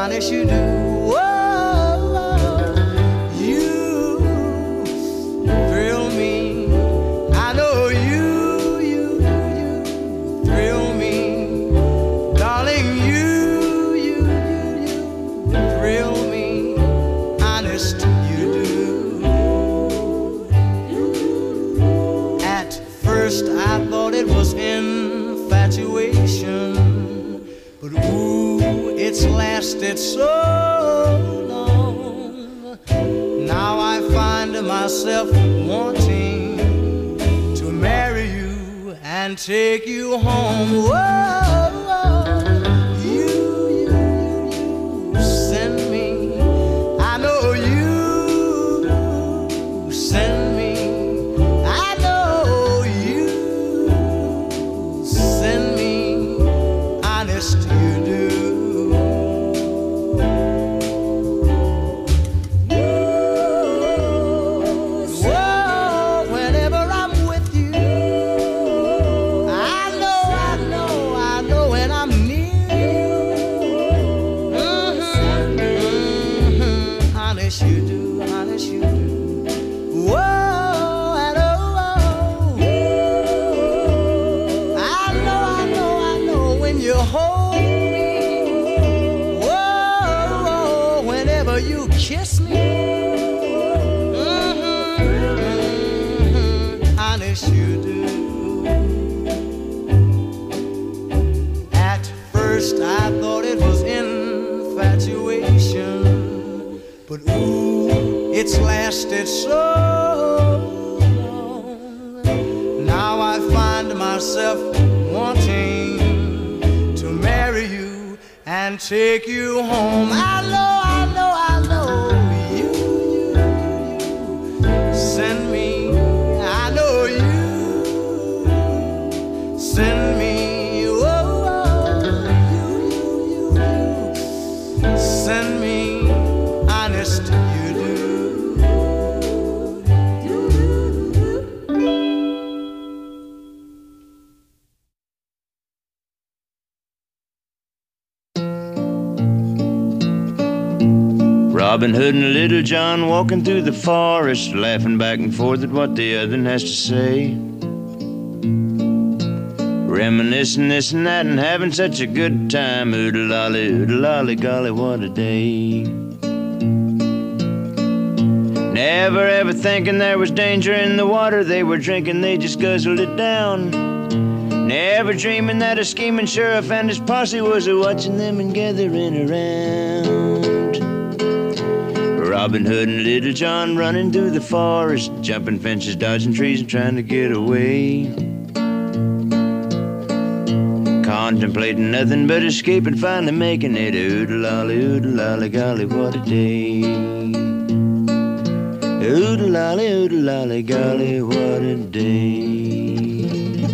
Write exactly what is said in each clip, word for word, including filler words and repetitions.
honest you do. Whoa, you thrill me. I know you, you, you thrill me. Darling, you, you, you, you thrill me. Honest you do. At first I thought it was infatuation, but ooh, it's lasted so long. Now I find myself wanting to marry you and take you home. Whoa, you, you, you send me. I know you send me. I know you send me. Honest you do. Whoa, whenever I'm with you, I know, I know, I know when I'm near you. Mm-hmm, mm-hmm. Honest you do, honest you do. Whoa, I know, I know, I know, I know when you hold me. Whoa, whenever you kiss me. Mm-hmm, mm-hmm. Honest you do. At first I thought it was infatuation, but ooh, it's lasted so long. Now I find myself wanting to marry you and take you home. I know, I know, I know you, you, you send me. I know you send me. Oh, you, you, you, you send me. Honest you do. Robin Hood and Little John walking through the forest, laughing back and forth at what the other has to say. Reminiscing this and that and having such a good time. Oodle-lolly, oodle-lolly, golly, what a day. Never ever thinking there was danger in the water they were drinking, they just guzzled it down. Never dreaming that a scheming sheriff and his posse was a-watching them and gathering around. Robin Hood and Little John running through the forest, jumping fences, dodging trees and trying to get away. Contemplating nothing but escape and finally making it. Oodle-lolly, oodle-lolly, golly, what a day. Oodle-lolly, oodle-lolly, golly, what a day.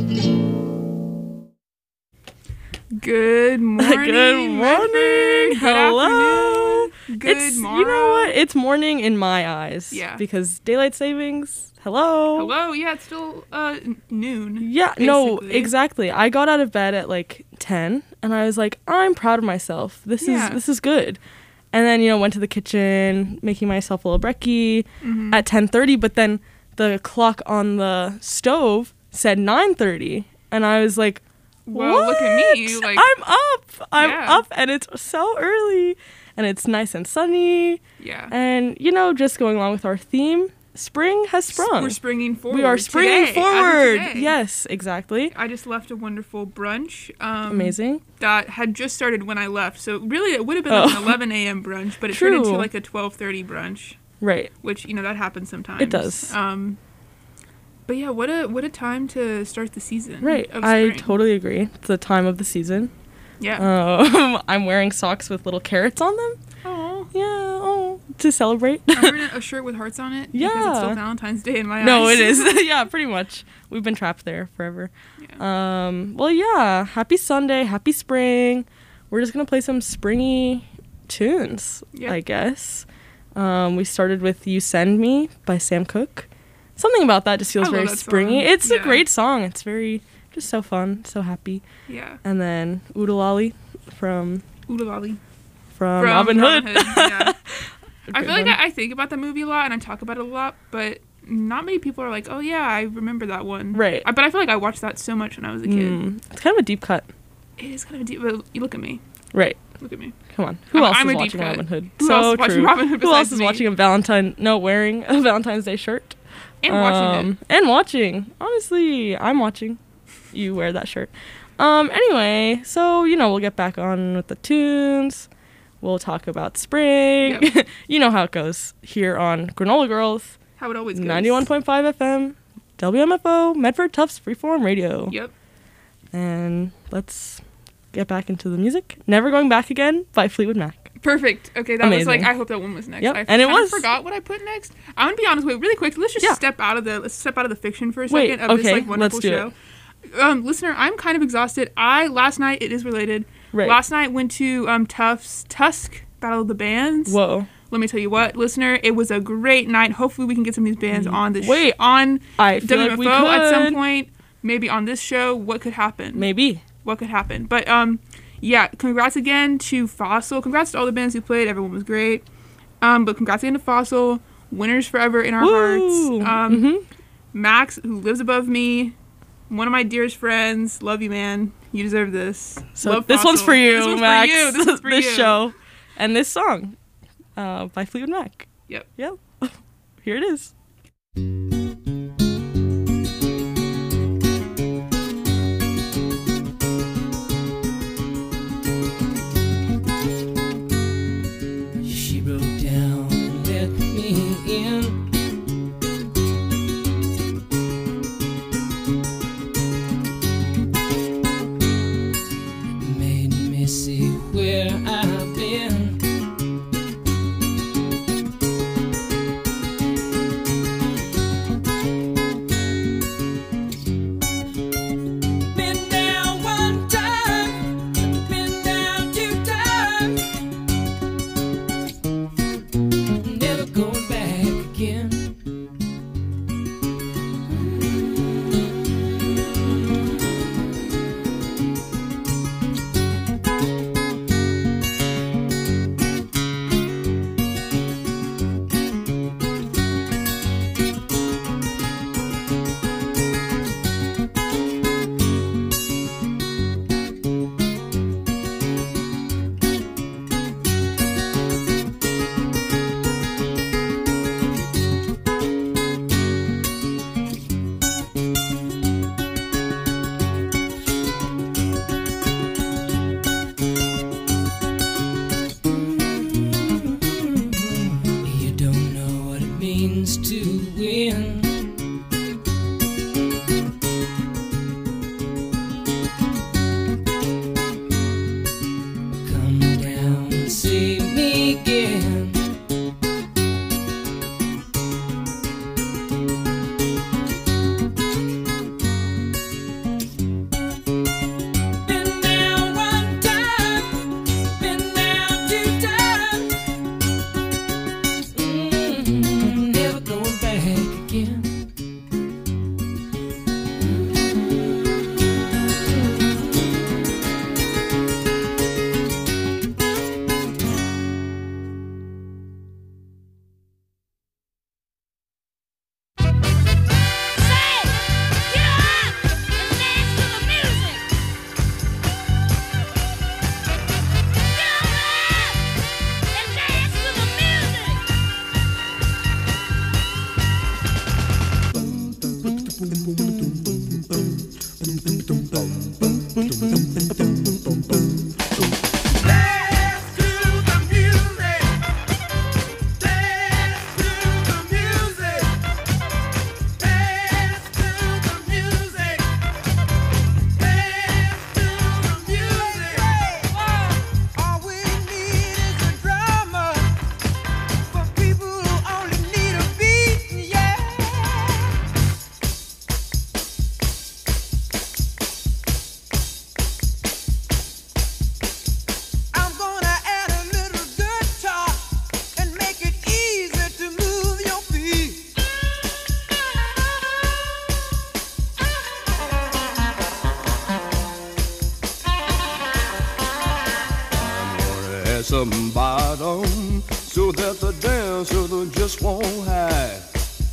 Good morning. Good morning. Redford. Good Hello. afternoon. Good It's, morning. you know what? It's morning in my eyes. Yeah. Because daylight savings. Hello. Hello. Yeah, it's still uh, n- noon. Yeah, no, basically. exactly. I got out of bed at like ten and I was like, I'm proud of myself. This Yeah. is this is good. And then, you know, went to the kitchen, making myself a little brekkie Mm-hmm. at ten thirty, but then the clock on the stove said nine thirty. And I was like, Well, what? look at me, like- I'm up. I'm Yeah. up and it's so early and it's nice and sunny. Yeah. And, you know, just going along with our theme, spring has sprung. We're springing forward. We are springing today, as of forward. today. Yes, exactly. I just left a wonderful brunch. Um, Amazing. That had just started when I left. So really, it would have been Oh. like an eleven a.m. brunch, but it True. turned into like a twelve thirty brunch, Right. which, you know, that happens sometimes. It does. Um, but yeah, what a what a time to start the season. Right. Of I spring. totally agree. It's the time of the season. Yeah. Um, I'm wearing socks with little carrots on them. Oh. Yeah. Oh, to celebrate. I'm wearing a shirt with hearts on it. Because it's still Yeah. Valentine's Day in my No, eyes. it is. Yeah, pretty much. We've been trapped there forever. Yeah. Um, well, yeah. Happy Sunday. Happy spring. We're just going to play some springy tunes, Yeah. I guess. Um, we started with You Send Me by Sam Cooke. Something about that just feels I love very that springy. song. It's a Yeah. great song. It's very, just so fun, so happy. Yeah. And then Oodalali from Oodalali. from, From Robin Hood. Robin Hood, yeah. I Great feel like one. I, I think about the movie a lot and I talk about it a lot, but not many people are like, oh yeah, I remember that one. Right. I, but I feel like I watched that so much when I was a kid. Mm, it's kind of a deep cut. It is kind of a deep. But you look at me. Right. Look at me. Come on. Who I'm- else I'm is a deep watching cut. Robin Hood? Who so else is watching true. Robin Hood Who else besides is me? watching a Valentine? No, wearing a Valentine's Day shirt. And watching um, it. And watching. Honestly, I'm watching. You wear that shirt. Um. Anyway, so you know we'll get back on with the tunes. We'll talk about spring. Yep. You know how it goes here on Granola Girls, How it always goes. ninety-one point five F M, W M F O, Medford Tufts Freeform Radio. Yep. And let's get back into the music. Never Going Back Again by Fleetwood Mac. Perfect. Okay, that was like, Amazing. I hope that one was next. Yep, I and it kind of was. forgot what I put next. I'm gonna be honest with you, really quick. Let's just Yeah. step out of the let's step out of the fiction for a Wait, second of okay, this like wonderful let's do show. Um, listener, I'm kind of exhausted. I last night it is related. Right. Last night went to um Tufts Tusk Battle of the Bands. Whoa. Let me tell you what, listener, it was a great night. Hopefully we can get some of these bands on the sh- Wait, on I feel W like M F O we at some could. point. Maybe on this show. What could happen? Maybe. What could happen? But um, yeah, congrats again to Fossil. Congrats to all the bands who played. Everyone was great. Um, but congrats again to Fossil. Winners forever in our Woo! hearts. Um, Mhm. Max, who lives above me, one of my dearest friends. Love you, man. You deserve this. So Love this one's Fossil. for you, This one's Max. for you. This one's for this you. show and this song uh, by Fleetwood Mac. Yep. Yep. Here it is. She broke down and let me in. Made me see where I've been. some bottom so that the dancer just won't hide.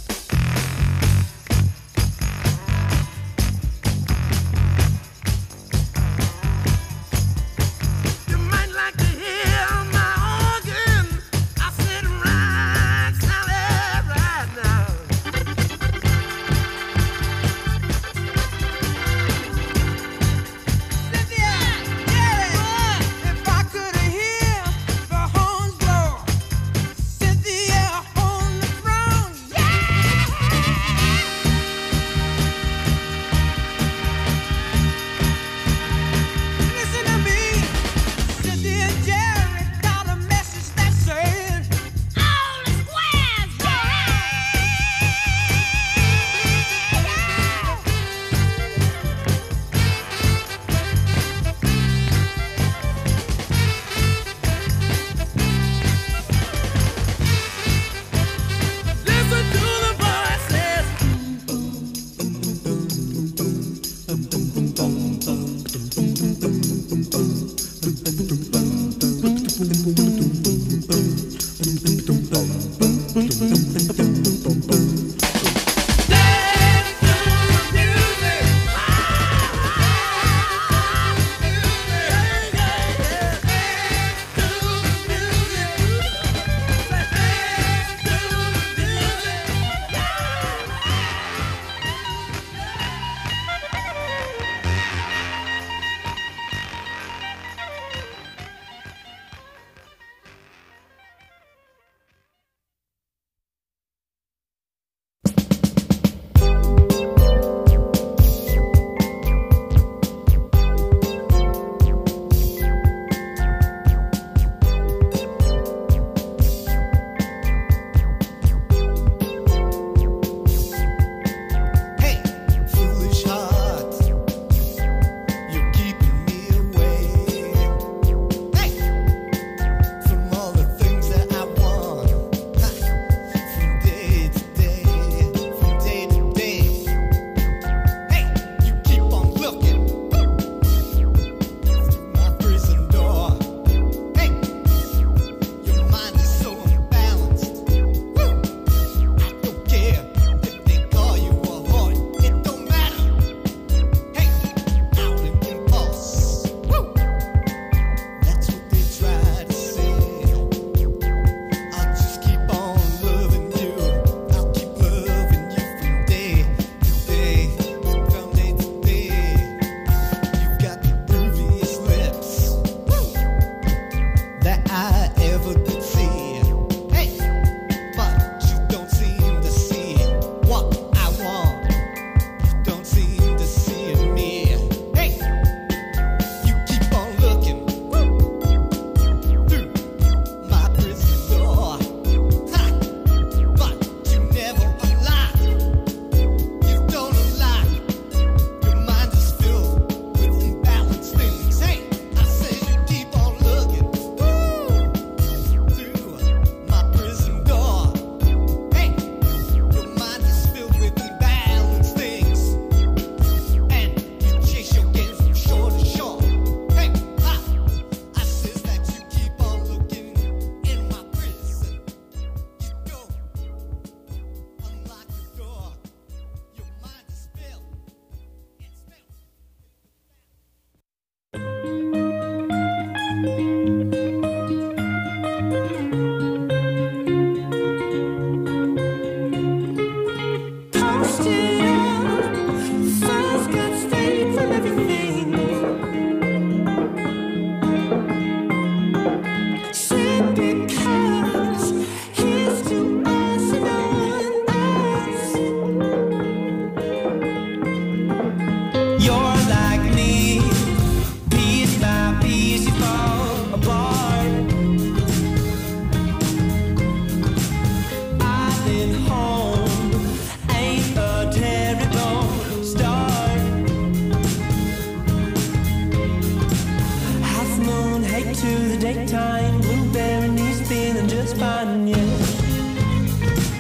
daytime, blueberry and he's feeling just fine, yeah.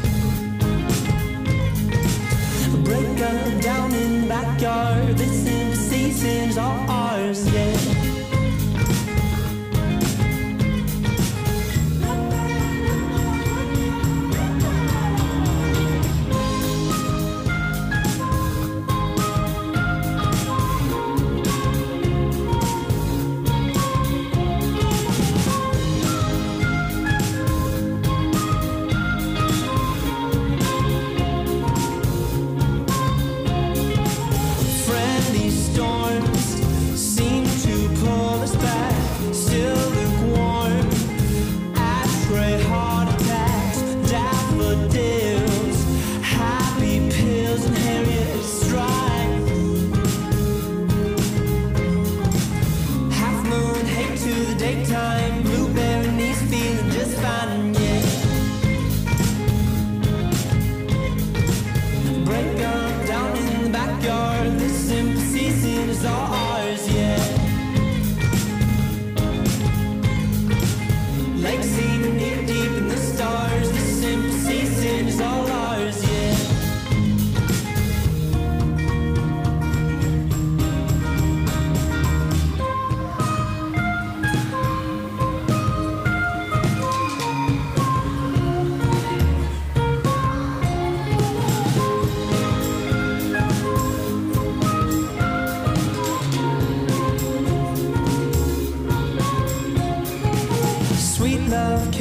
Break up down in the backyard, they seem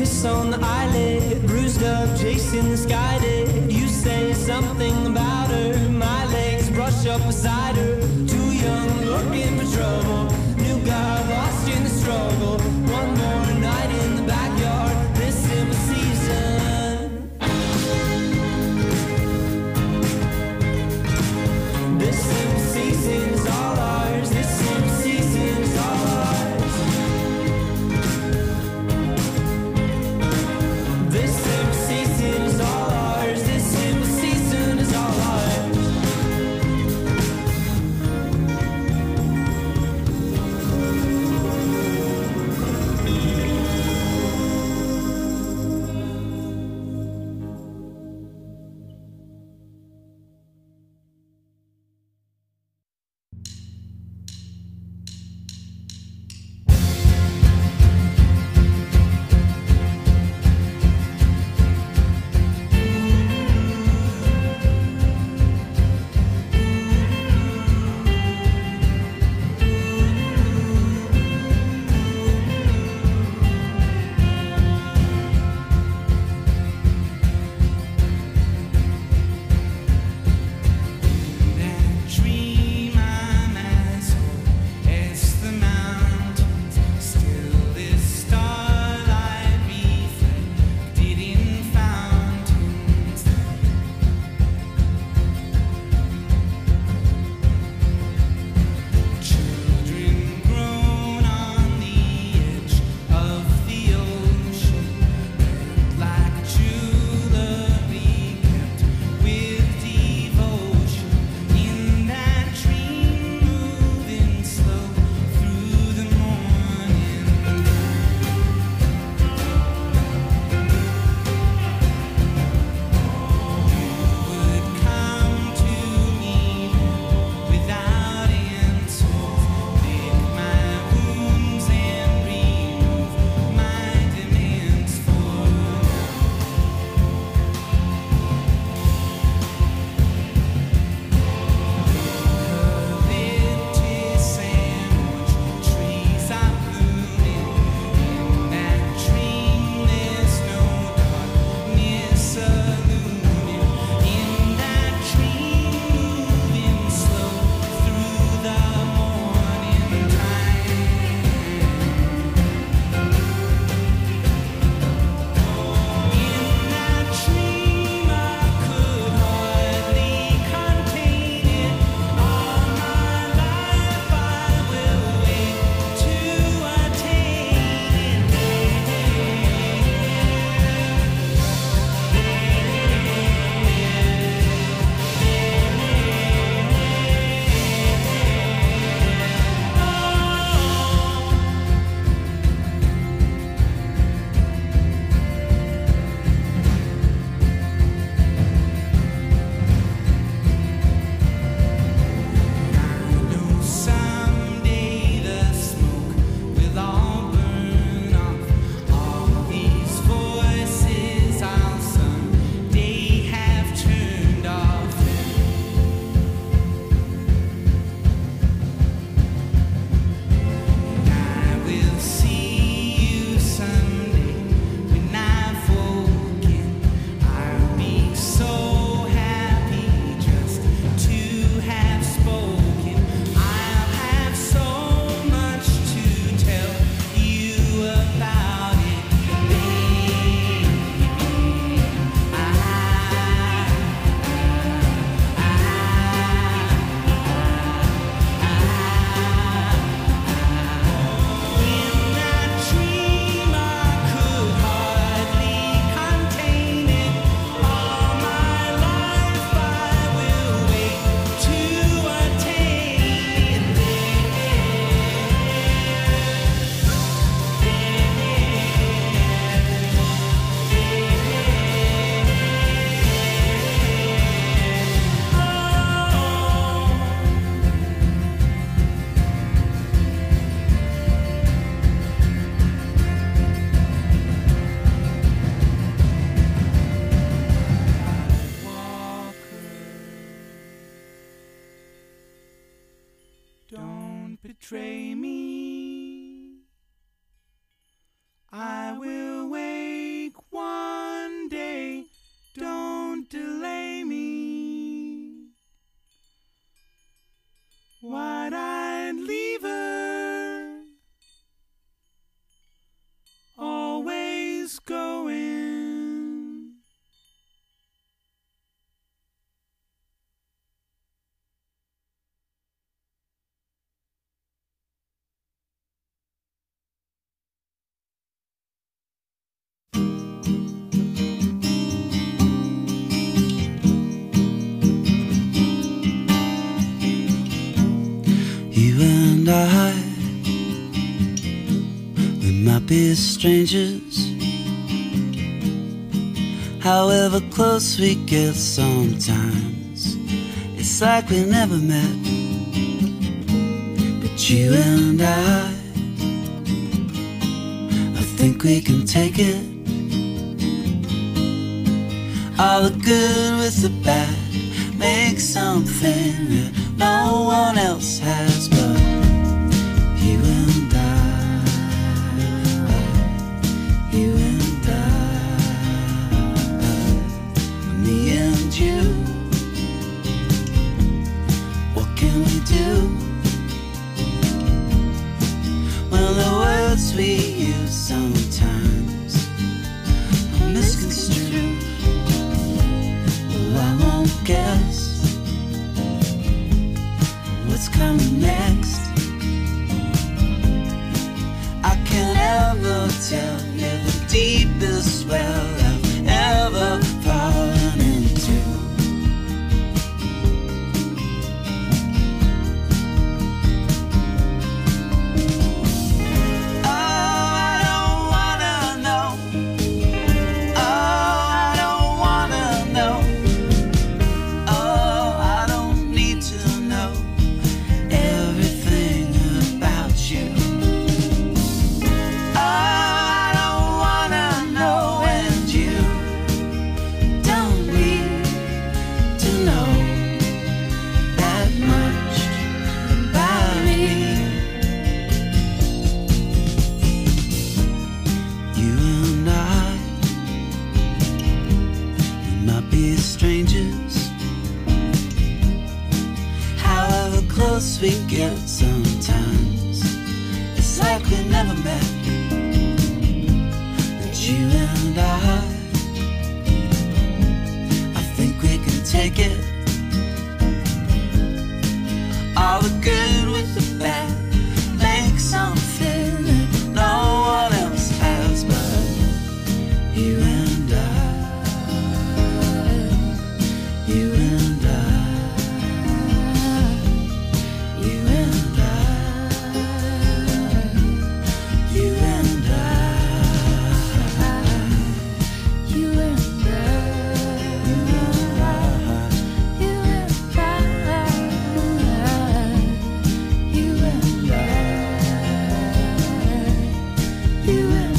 kiss on the eyelid, bruised up, chasing the sky. Did you say something about her? My legs brush up beside her. Too young, looking for trouble. New guy lost in the struggle. One more night in the backyard. This simple season. This simple season is all ours. This simple season is all ours. This simple season is all ours. This simple season is all ours. betray me. I will wait. wide-eyed lever, always going. You and I, we might be strangers. However close we get sometimes, it's like we never met. But you and I, I think we can take it. All the good with the bad, make something that no one else has but you and I, you and I, me and you. What can we do when the words we use sometimes are misconstrued? Well, I won't guess what's coming next. I can't ever tell you the deepest well I've ever fallen into. Oh, I don't wanna know. Oh, I don't wanna know. Oh, I don't need to know everything about you. Oh, I don't wanna know, and you don't need to know that much about me. You and I, we might be strangers. However close we get sometimes, it's like we never met. But you and I, I think we can take it. All the good with the bad, make something that no one else has but you and I, you and I. You and I, you and I, you and I, you and I, you and I, you and I, you and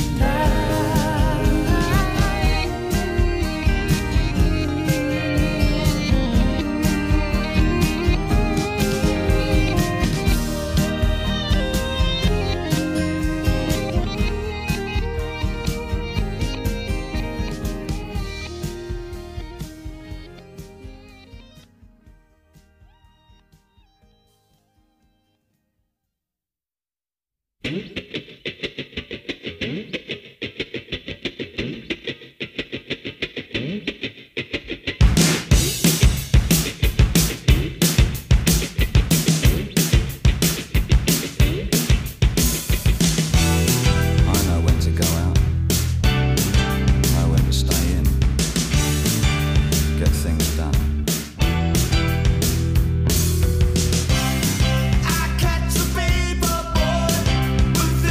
I know when to go out, know when to stay in, get things done. I catch a paper boy with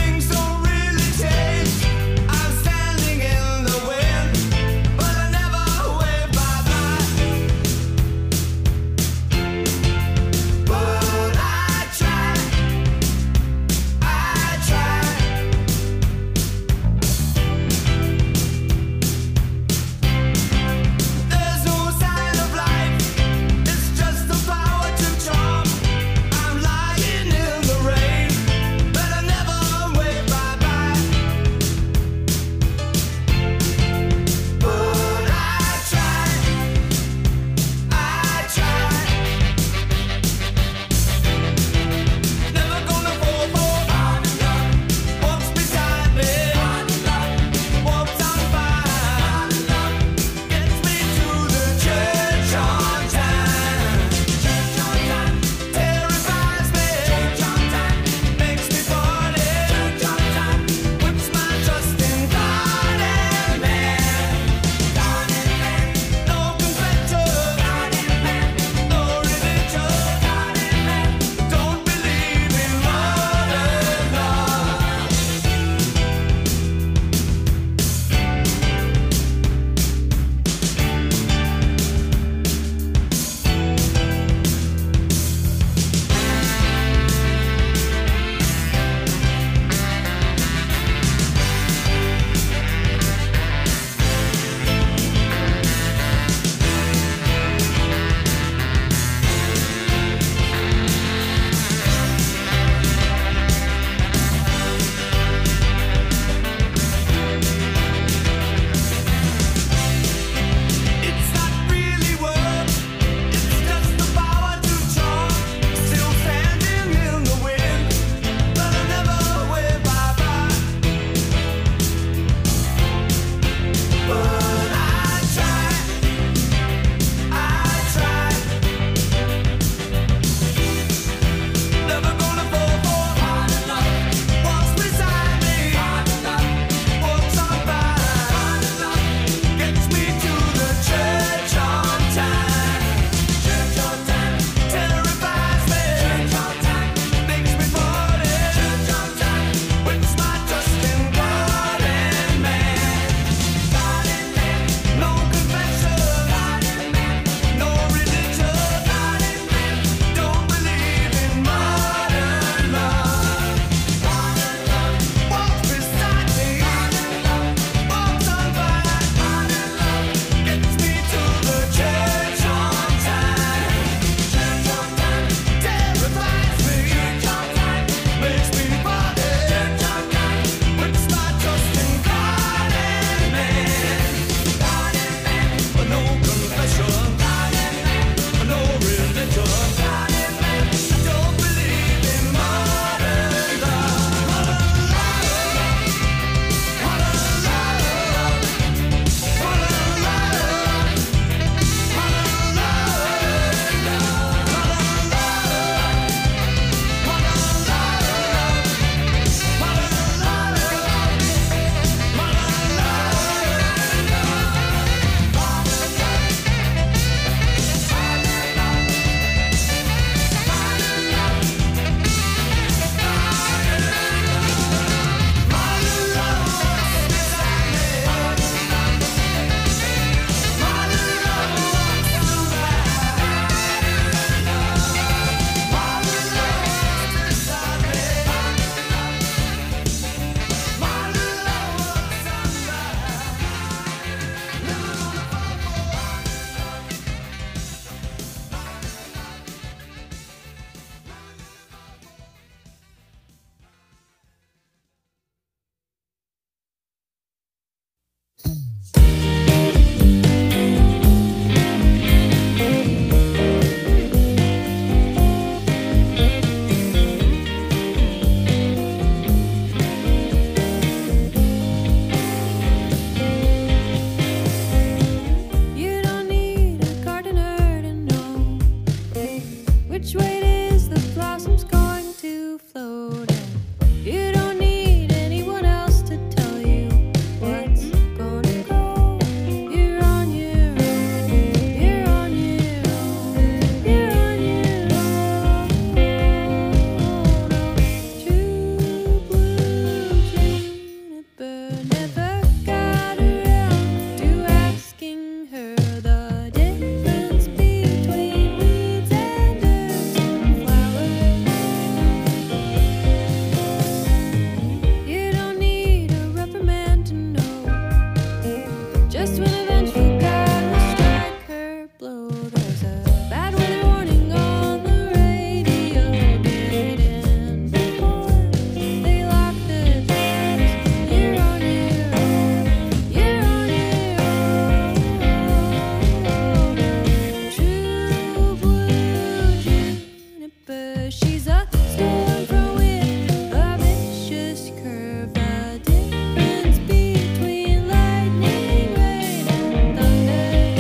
'cause she's a storm from with a vicious curve. The difference between lightning, rain, and thunder.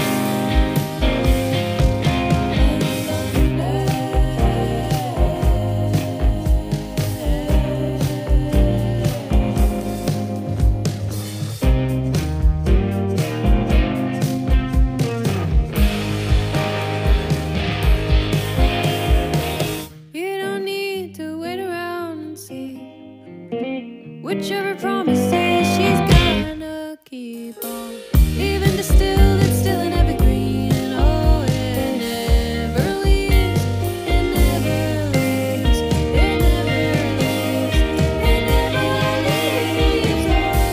You don't need to wait around and see whichever promises she's gonna keep on. Even distilled, it's still an evergreen. And oh, it never leaves, it never leaves, it never leaves, it never leaves.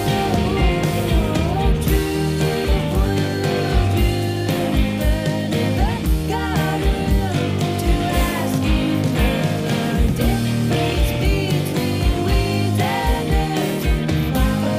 Oh, true blue, never got room to ask you now the difference between weeds and earth and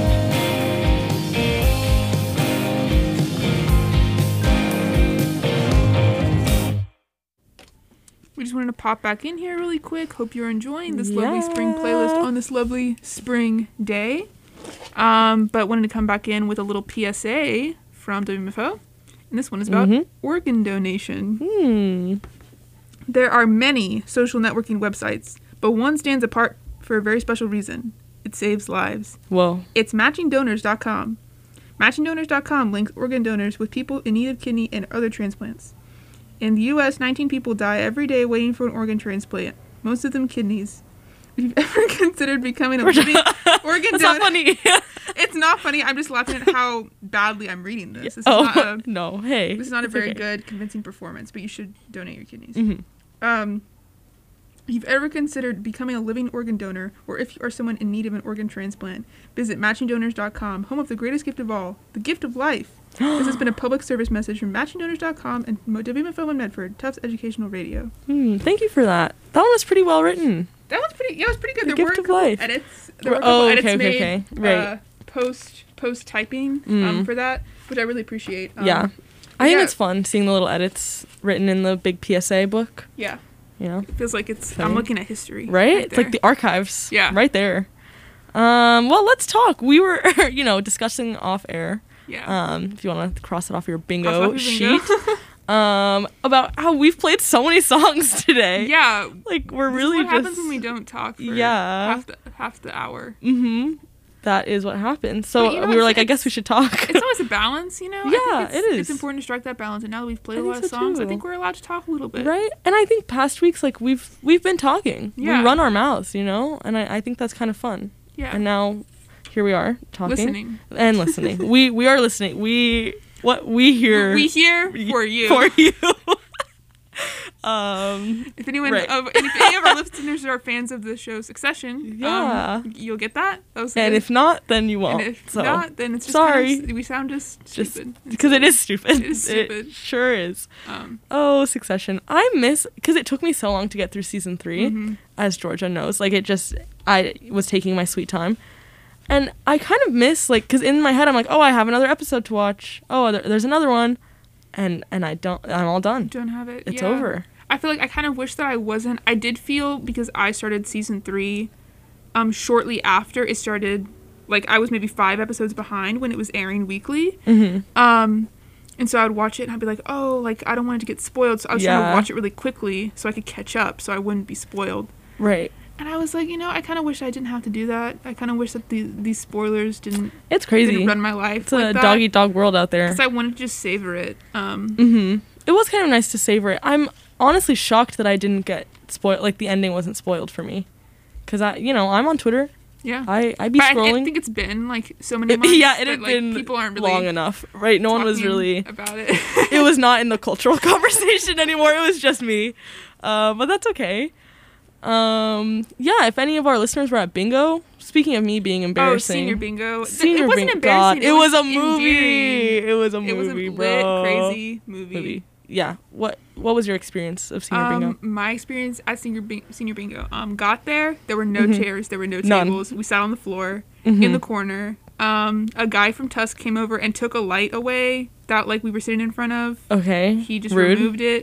We just wanted to pop back in here really quick. Hope you're enjoying this lovely spring playlist on this lovely spring day. Um, but wanted to come back in with a little P S A from W M F O. And this one is about Mhm. organ donation. Hmm. There are many social networking websites, but one stands apart for a very special reason. It saves lives. Whoa. It's matching donors dot com. matching donors dot com links organ donors with people in need of kidney and other transplants. In the U S, nineteen people die every day waiting for an organ transplant, most of them kidneys. If you've ever considered becoming a living organ That's donor... not funny. It's not funny. I'm just laughing at how badly I'm reading this. This is Oh, not a, no. Hey. this is not a it's very okay. good, convincing performance, but you should donate your kidneys. Mhm. Um, if you've ever considered becoming a living organ donor, or if you are someone in need of an organ transplant, visit matching donors dot com, home of the greatest gift of all, the gift of life. This has been a public service message from matching donors dot com and W M F O in Medford, Tufts Educational Radio. Hmm, thank you for that. That one was pretty well written. That was pretty. Yeah, it was pretty good. The there gift were a of couple life. edits. There were a couple Oh, edits okay, okay, made okay. Right. Uh, post post typing Mm. um, for that, which I really appreciate. Um, Yeah. I think yeah. it's fun seeing the little edits written in the big P S A book. Yeah. You know? It feels like it's. Exciting. I'm looking at history. Right? It's like there. the archives. Yeah. Right there. Um, well, let's talk. We were, you know, discussing off air. Yeah. Um, if you want to cross it off your Cross bingo off your bingo. sheet. um, about how we've played so many songs today. Yeah. Like we're This really is what just happens when we don't talk for Yeah. half the half the hour. Mm-hmm. That is what happened. So But, you know, we were it's- like, I it's- guess we should talk. It's always a balance, you know. I Yeah, think it's, it is. It's important to strike that balance, and now that we've played I a think lot of so, songs, I too. think we're allowed to talk a little bit. Right? And I think past weeks, like we've we've been talking. Yeah. We run our mouths, you know? And I, I think that's kind of fun. Yeah. And now here we are talking. Listening. And listening. we we are listening. We what we hear We here for you. for you. um If anyone Right. of and if any of our listeners are fans of the show Succession, Yeah. um, you'll get that. that was and good. if not, then you won't. and if so not, then it's just sorry. Kind of, we sound just just stupid. because it is stupid. It is stupid. It sure is. Um, Oh, Succession. I miss because it took me so long to get through season three, Mhm. as Georgia knows. Like it just, I was taking my sweet time, and I kind of miss like because in my head I'm like, oh, I have another episode to watch. Oh, there, there's another one, and and I don't. I'm all done. don't have it. It's yeah. over. I feel like I kind of wish that I wasn't. I did feel because I started season three, um, shortly after it started. Like I was maybe five episodes behind when it was airing weekly. Mm-hmm. Um, and so I'd watch it and I'd be like, oh, like I don't want it to get spoiled. So I was trying Yeah. to watch it really quickly so I could catch up, so I wouldn't be spoiled. Right. And I was like, you know, I kind of wish I didn't have to do that. I kind of wish that the, these spoilers didn't, It's crazy. didn't run my life. It's like a that, dog eat dog world out there. Because I wanted to just savor it. Um, Mm-hmm. It was kind of nice to savor it. I'm honestly shocked that I didn't get spoiled. Like the ending wasn't spoiled for me, because I, you know, I'm on Twitter. yeah. I I be But I, scrolling. I think it's been like so many It- months. yeah, it that, had like, been people aren't really long enough, right? No one was talking really. about it. It was not in the cultural conversation anymore. It was just me, uh, but that's okay. Um, yeah, if any of our listeners were at bingo, speaking of me being Oh, embarrassing, senior bingo. Th- Senior it wasn't Bing- embarrassing. God, it was a endearing. movie. It was a It was a movie, lit, bro. crazy movie. movie. Yeah. What What was your experience of senior bingo? Um, my experience at senior bing- senior bingo. Um, got there. There were no Mhm. chairs. There were no None. tables. We sat on the floor Mhm. in the corner. Um, a guy from Tusk came over and took a light away that like we were sitting in front of. Okay. He just Rude. removed it.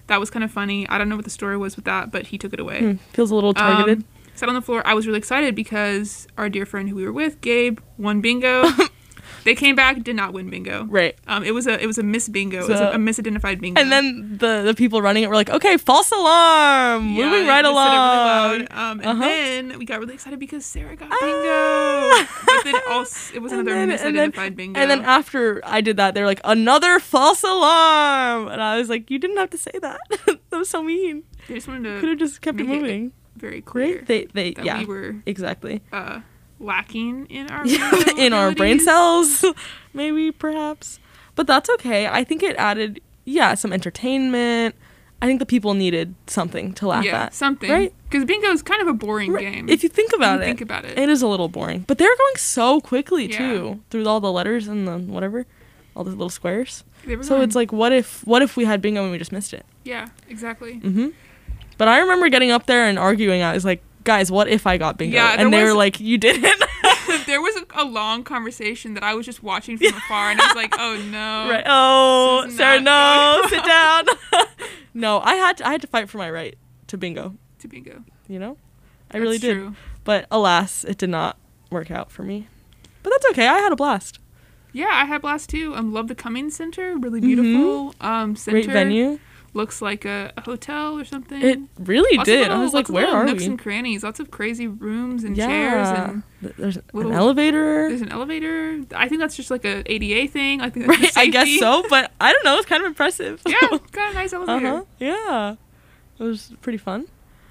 That was kind of funny. I don't know what the story was with that, but he took it away. Hmm, feels a little targeted. Um, sat on the floor. I was really excited because our dear friend who we were with, Gabe, won bingo. They came back, did not win bingo. Right. Um, it was a it was a miss bingo. So- it was a, a misidentified bingo. And then the, the people running it were like, okay, false alarm, Yeah, moving they right just said it along. really loud. Um, and Uh-huh. then we got really excited because Sarah got Ah. bingo. But then also, it was And another then- and then- misidentified bingo. And then after I did that, they're like, another false alarm. And I was like, you didn't have to say that. That was so mean. they just wanted to Could have just kept it make it moving. very clear Right? They, they, that yeah, we were exactly. uh, lacking in our in our brain abilities. cells, maybe, perhaps. But that's okay. I think it added, yeah, some entertainment. I think the people needed something to laugh Yeah, at. something. Right? Because bingo is kind of a boring Right. game. If you think about you it. think about it. It is a little boring. But they're going so quickly, Yeah. too, through all the letters and the whatever, all the little squares. They were So going- it's like, what if what if we had bingo and we just missed it? Yeah, exactly. Mm-hmm. But I remember getting up there and arguing. I was like, guys, what if I got bingo? Yeah, and there they was- were like, you didn't. There was a, a long conversation that I was just watching from afar, and I was like, "Oh no!" Right. Oh, This is Sarah, no, not sit down. No, I had to, I had to fight for my right to bingo. To bingo. You know, I really That's did. true. But alas, it did not work out for me. But that's okay. I had a blast. Yeah, I had blast too. Um, love the Cummings Center, really beautiful. Um, center Great venue. looks like a, a hotel or something. It really Lots of did. little- I was like, lots of where little are nooks we? and crannies, lots of crazy rooms and Yeah. chairs, and Th- There's little- an elevator. there's an elevator. I think that's just like a A D A thing. I think that's Right, just I guess safety. so, but I don't know. It's kind of impressive. Yeah, got a nice elevator. Uh-huh. Yeah. It was pretty fun.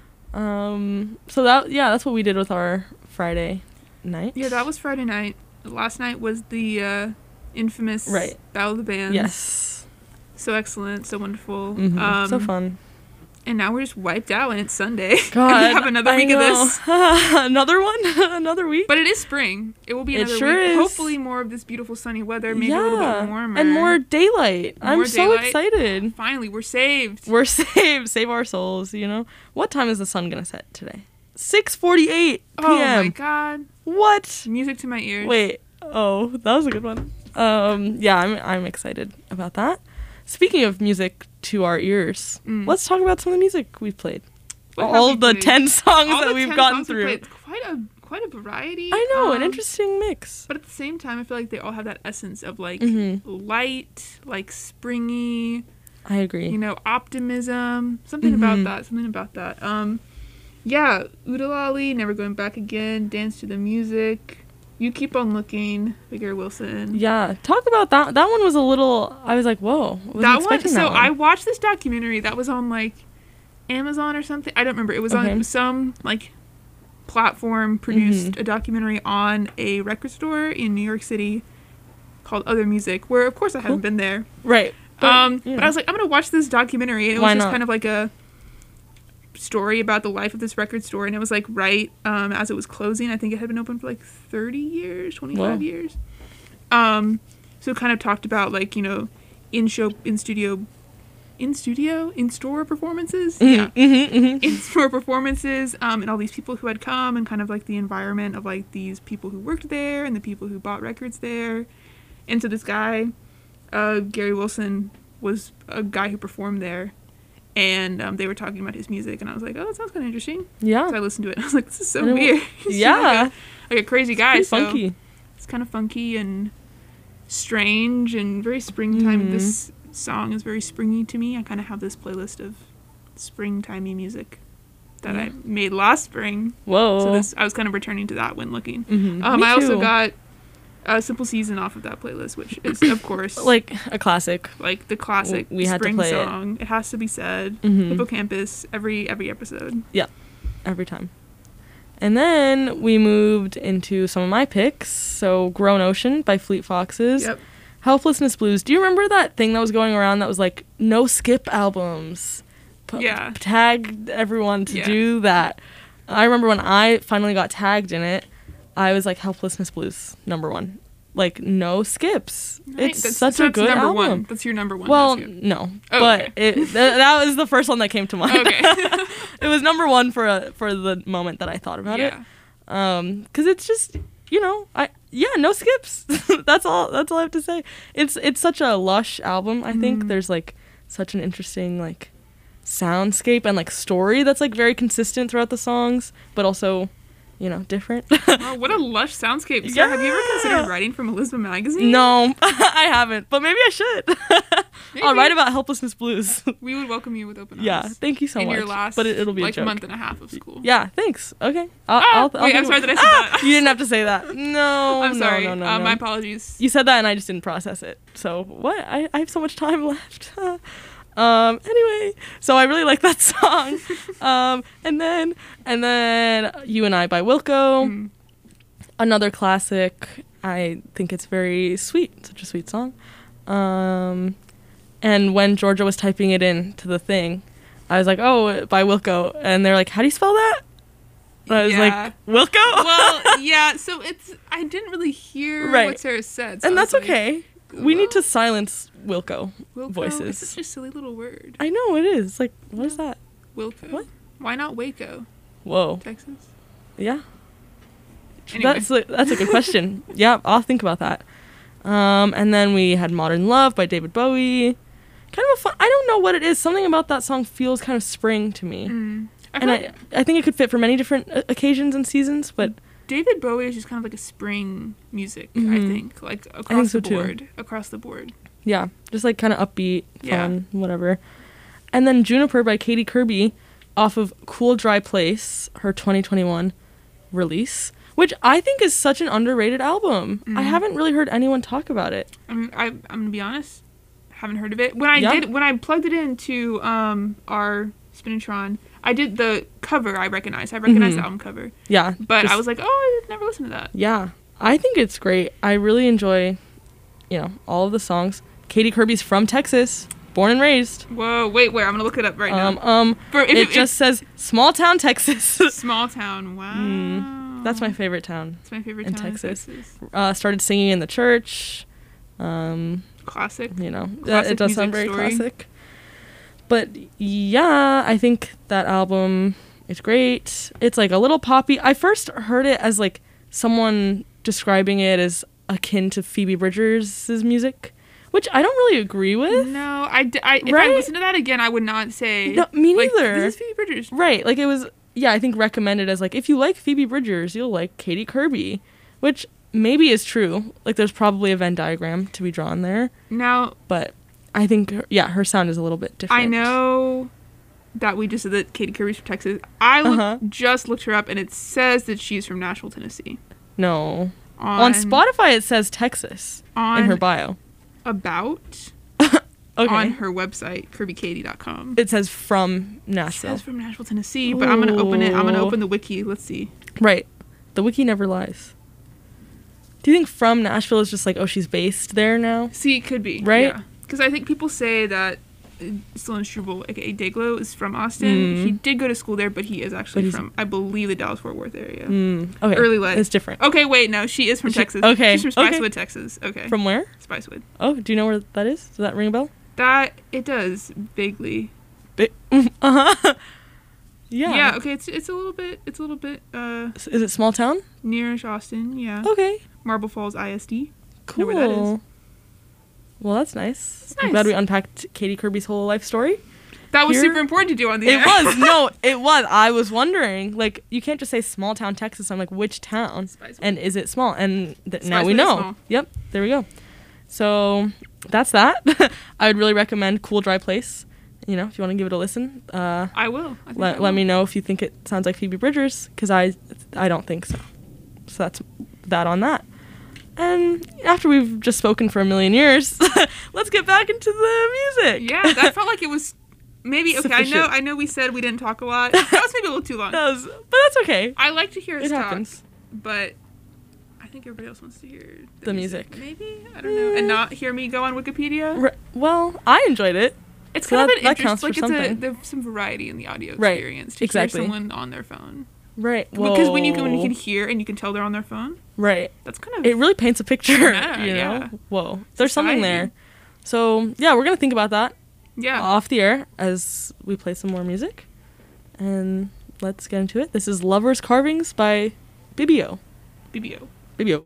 Um, so that, yeah, that's what we did with our Friday night. Yeah, that was Friday night. Last night was the uh, infamous Right. Battle of the Bands. Yes. So excellent, so wonderful. Mhm. Um, so fun. And now we're just wiped out, and it's Sunday. God, and we have another I week of know. this. Another one? Another week? But it is spring. It will be It another sure week. is. Hopefully more of this beautiful sunny weather, maybe a little bit warmer. And more daylight. I'm More so daylight. excited. Finally, we're saved. We're saved. Save our souls, you know? What time is the sun going to set today? six forty-eight p m Oh my god. What? Music to my ears. Wait. Oh, that was a good one. Um, yeah, I'm I'm excited about that. Speaking of music to our ears, Mm. let's talk about some of the music we've played. What have All we of the played? ten songs All that the we've ten gotten songs we through. played. Quite a quite a variety. I know, an Um, interesting mix. But at the same time, I feel like they all have that essence of like Mhm. light, like springy, I agree. you know, optimism. Something about Mhm. that. Something about that. Um, yeah, Oodalali, Never Going Back Again, Dance to the Music, You Keep on Looking, by Gary Wilson. Yeah, talk about that. That one was a little. I was like, whoa. Wasn't That one. expecting So that one. I watched this documentary that was on like Amazon or something. I don't remember. It was on Okay. it was some like platform produced Mhm. a documentary on a record store in New York City called Other Music, where of course I haven't Cool. been there. Right. But, um, yeah. but I was like, I'm gonna watch this documentary, and it Why was just not? kind of like a story about the life of this record store, and it was like right um, as it was closing. I think it had been open for like thirty years, twenty-five Whoa. years. Um, so it kind of talked about like you know, in show, in studio, in studio, in store performances. Yeah. Mhm, mhm. In store performances, um, and all these people who had come, and kind of like the environment of like these people who worked there and the people who bought records there. And so this guy, uh, Gary Wilson, was a guy who performed there, and um, they were talking about his music, and I was like, oh, that sounds kind of interesting. Yeah. So I listened to it, and I was like, this is so And it- weird. He's yeah. like a, like a crazy guy. Pretty so funky. it's kind of funky and strange and very springtime. Mhm. This song is very springy to me. I kind of have this playlist of springtimey music that I Yeah. made last spring. Whoa. So this I was kind of returning to that when looking. Mhm. Um, Me I also too. got uh, Simple Season off of that playlist, which is of course like a classic. like the classic We had to spring play it. song. It. has to be said. Mhm. Hippocampus every every episode. Yeah, every time. And then we moved into some of my picks. So Grown Ocean by Fleet Foxes. Yep. Helplessness Blues. Do you remember that thing that was going around that was like no skip albums? P- Yeah. Tagged everyone to Yeah. do that. I remember when I finally got tagged in it, I was like Helplessness Blues, number one. Like no skips. Right? It's That's- such so a that's good number album. one. That's your number one. Well, That's your- no, Oh, but okay. it th- that was the first one that came to mind. Okay. It was number one for a, for the moment that I thought about Yeah. it. Um, because it's just, you know, I yeah, no skips. that's all. That's all I have to say. It's it's such a lush album. I think Mhm. there's like such an interesting like soundscape and like story that's like very consistent throughout the songs, but also, you know, different. Wow, what a lush soundscape. Sarah, Yeah. have you ever considered writing from Elizabeth Magazine? No, I haven't, but maybe I should. I'll Maybe. write about helplessness blues. We would welcome you with open arms. Yeah, thank you so in much. your last, but it, it'll be like a joke. month and a half of school. Yeah, thanks. Okay. I'll, Ah, I'll, I'll wait, I'm think sorry about- that I said Ah, that. You didn't have to say that. No. I'm sorry. No, no, no, uh, no. My apologies. You said that and I just didn't process it. So what? I, I have so much time left. um. Anyway, so I really like that song. um. And then and then You and I by Wilco. Mm. Another classic. I think it's very sweet. Such a sweet song. Um. And when Georgia was typing it in to the thing, I was like, "Oh, by Wilco," and they're like, "How do you spell that?" And I was Yeah. like, "Wilco." Well, yeah, so it's, I didn't really hear Right. what Sarah said. so and I that's was like, okay. We need to silence Wilco, Wilco, voices. It's such a silly little word. I know it is. Like, what is that? Wilco. What? Why not Waco, Whoa. Texas? Yeah. Anyway. That's a, that's a good question. Yeah, I'll think about that. Um, and then we had Modern Love by David Bowie. Kind of a fun. I don't know what it is. Something about that song feels kind of spring to me. Mm. I And feel I, like I think it could fit for many different uh, occasions and seasons, but David Bowie is just kind of like a spring music, I Mhm. think. Like across so the too. board. Across the board. yeah, just like kind of upbeat, Yeah. fun, whatever. And then Juniper by Katy Kirby off of Cool Dry Place, her twenty twenty-one release, which I think is such an underrated album. I Mhm. haven't really heard anyone talk about it. I mean, I, I'm gonna be honest, haven't heard of it. When I Yeah. did, when I plugged it into um our Spinitron, I did the cover. I recognized. I recognized Mhm. the album cover, Yeah. but just- I was like, oh, I've never listened to that. Yeah, I think it's great. I really enjoy, you know, all of the songs. Katy Kirby's from Texas, born and raised. Whoa, wait, wait, I'm gonna look it up right Um, now. um, For if it it- just says small town Texas. Small town. Wow. Mm, That's my favorite town. That's my favorite in town Texas. in Texas. Uh, started singing in the church. Um, Classic. you know, that- Classic it does sound very music story. classic. But yeah, I think that album is great. It's like a little poppy. I first heard it as like someone describing it as akin to Phoebe Bridgers' music, which I don't really agree with. No, I, d- I if I Right? listen to that again, I would not say. No, me like, neither. This is Phoebe Bridgers. Right, like it was, yeah, I think recommended as like, if you like Phoebe Bridgers, you'll like Katy Kirby, which maybe is true. Like there's probably a Venn diagram to be drawn there, Now, but I think, her, yeah, her sound is a little bit different. I know that we just said that Katy Kirby's from Texas. I look, Uh-huh. just looked her up, and it says that she's from Nashville, Tennessee. No. On, On Spotify, it says Texas on in her bio. about Okay. on her website, kirby katy dot com. It says from It Nashville. says from Nashville, Tennessee, but I'm gonna open it. I'm gonna Ooh. open the wiki. Let's see. Right. The wiki never lies. Do you think from Nashville is just like, oh, she's based there now? See, it could be Right? Because I think people say that uh, Sloan Struble, aka Dayglow, is from Austin. Mm. He did go to school there, but he is actually But he's- from, I believe, the Dallas-Fort Worth area. Mm, okay. Early life. It's different. Okay, wait, no, she is from Is she- Texas. okay, She's from okay. Spicewood, Texas. Okay. From where? Spicewood. Oh, do you know where that is? Does that ring a bell? That, it does, vaguely. Bi- uh-huh. Yeah. Yeah, okay, it's it's a little bit, it's a little bit, uh, S- Is it small town? nearish Austin, yeah. Okay. Marble Falls I S D. Cool. Know where that is. Well, that's nice. It's I'm nice. glad we unpacked Katy Kirby's whole life story. That was Here- super important to do on the It air. was. No, it was. I was wondering. Like, you can't just say small town Texas. I'm like, which town? Spicewood. And is it small? And th- now Spicewood we is know. small. Yep. There we go. So that's that. I would really recommend Cool Dry Place. You know, if you want to give it a listen, uh, I will. I think I let, will. let me know if you think it sounds like Phoebe Bridgers, because I, I don't think so. So that's that on that. And after we've just spoken for a million years, let's get back into the music. Yeah, that felt like it was maybe okay. I know. Sufficient. I know we said we didn't talk a lot. That was maybe a little too long. That was, but that's okay. I like to hear us It talk, happens. but I think everybody else wants to hear the, The music. Maybe I don't know, and not hear me go on Wikipedia. R- well, I enjoyed it. It's So kind that- of an that interest. counts for Like it's a, something. there's some variety in the audio Right, experience to exactly. hear someone on their phone. Right. Because when you Whoa. can, when you can hear and you can tell they're on their phone, Right. that's kind of It really paints a picture. Yeah, you know. yeah. Whoa. There's something Society. there. So yeah, we're gonna think about that yeah. off the air as we play some more music, and let's get into it. This is "Lovers Carvings" by Bibio. B B O. Bibio.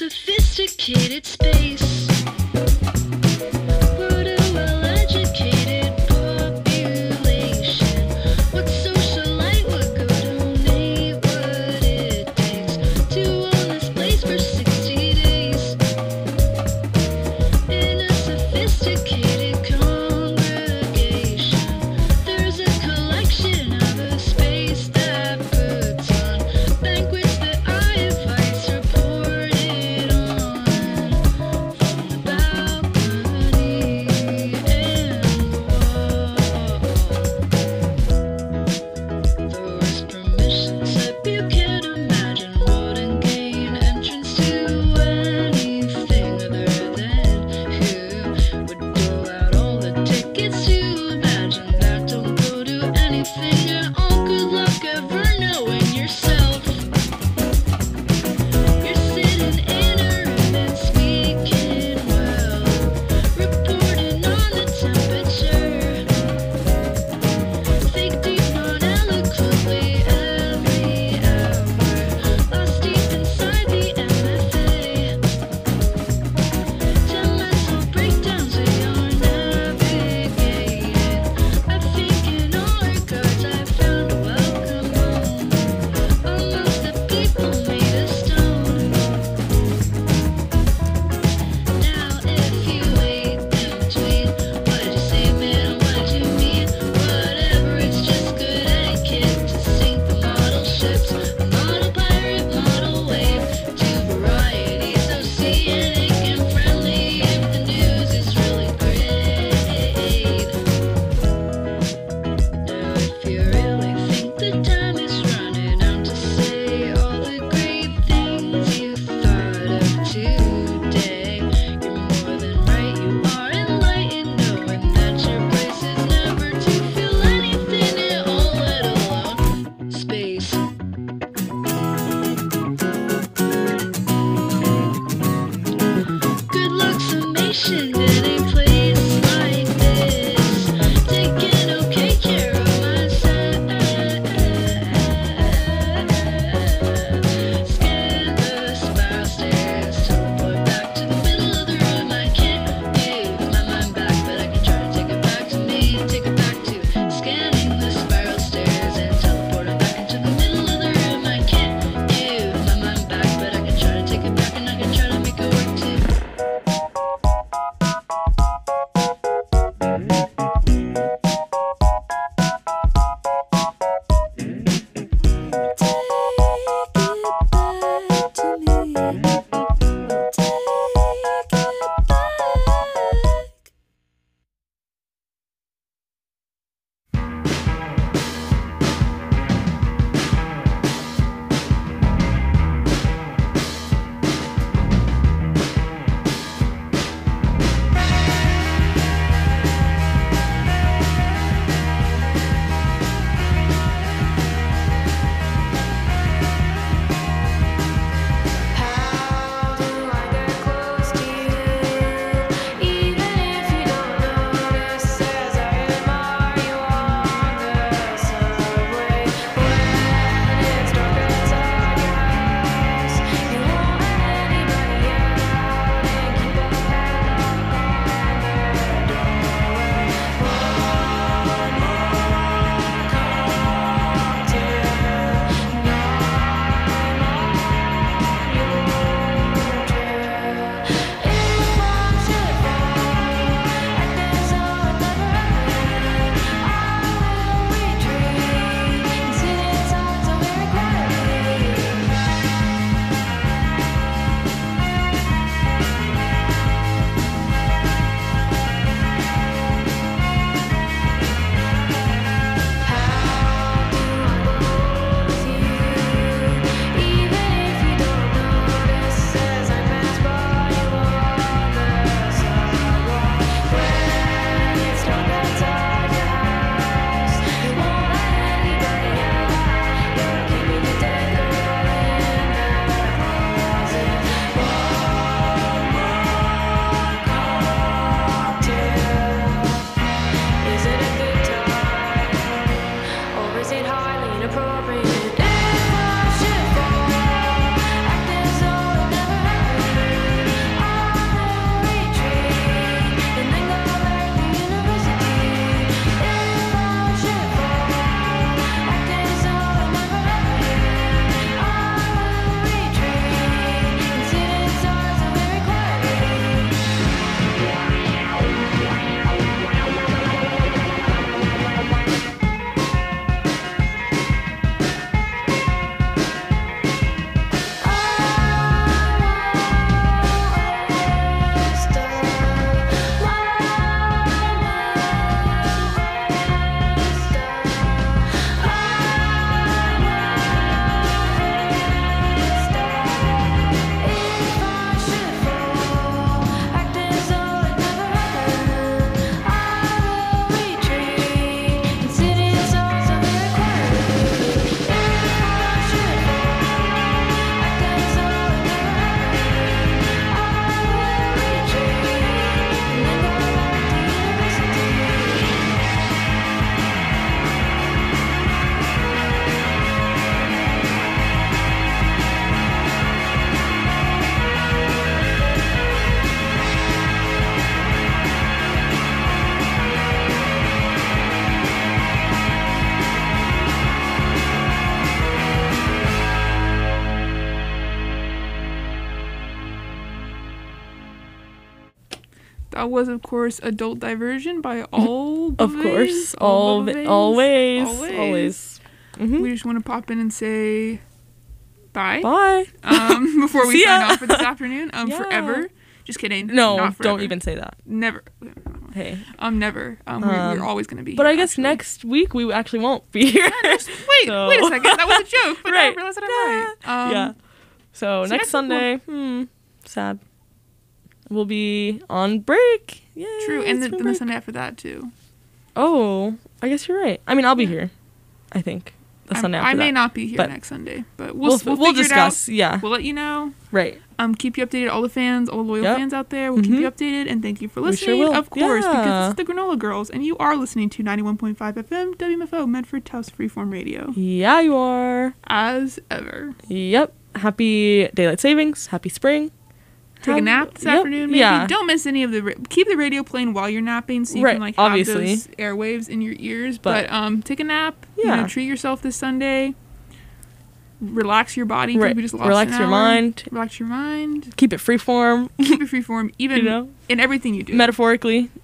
sophisticated space. What a well-educated population. What socialite would go donate what it takes to own this place for sixty days? In a sophisticated congregation, there's a collection of a space that puts on banquets that I invite reported on from the balcony and the wall. Those permission slip you can't imagine wouldn't gain entrance to anything other than who would dole out all the tickets to imagine that don't go to anything at all. Good luck ever knowing yourself. You're sitting in a room and speaking well, reporting on the temperature. Think deep, not eloquently every hour. Lost deep inside the M F A. Ten mental breakdowns we are navigating. I think in all regards I found a welcome home amongst the people made of stone. Now if you wait in between, what did you say, man? What did you mean? Whatever, it's just good etiquette to sink the model ships, a model pirate, model wave, two varieties of scenic and friendly if the news is really great. Now if you really think the time is running out to say all the great things you thought of today, you're more than right, you are enlightened, knowing that your place is never to feel anything at all, let alone space. Good luck summation in a place like this. Taking okay care of myself. Scan the spiral stairs, teleport back to the middle of the room. I can't give my mind back, but I can try to take it back to me. Take it back to scanning the spiral stairs and teleporting back into the middle of the room. I can't give my mind back, but I can try to take it back and I can try to make it work too. That was, of course, Adult Diversion by all. Of course. All always. Always. always. Mm-hmm. We just want to pop in and say bye. Bye. Um, before we See sign ya. off for this afternoon. Um, Yeah. Forever. Just kidding. No, Not don't forever. even say that. Never. Hey. Um, never. Um, we're, Um, we're always going to be here. But I guess actually. next week we actually won't be here. Wait, So- wait a second. That was a joke, but Right. I realized that I'm right. Um, yeah. So, so next next week Sunday, hmm, sad. We'll be on break. Yay, True, and the, spring then the break. Sunday after that, too. Oh, I guess you're right. I mean, I'll be here. I think the I'm- Sunday after I may that. not be here but next Sunday, but we'll We'll, we'll, we'll, figure discuss. it out. Yeah. We'll let you know. Right. Um, keep you updated, all the fans, all the loyal Yep. fans out there. We'll keep you Mhm. updated, and thank you for We listening. sure will. Of course, Yeah. because it's the Granola Girls, and you are listening to ninety-one point five F M W M F O Medford House Freeform Radio. Yeah, you are. As ever, Yep. Happy daylight savings. Happy spring. take a Have- nap this yep, afternoon. Maybe Yeah. don't miss any of the. Ra- keep the radio playing while you're napping, so you Right, can like have obviously. those airwaves in your ears. But- But, um, take a nap. You Yeah. know, treat yourself this Sunday. Relax your body. 'cause Right. We just lost Relax an your hour. mind. Relax your mind. Keep it freeform. Keep it freeform, even You know? in everything you do. Metaphorically.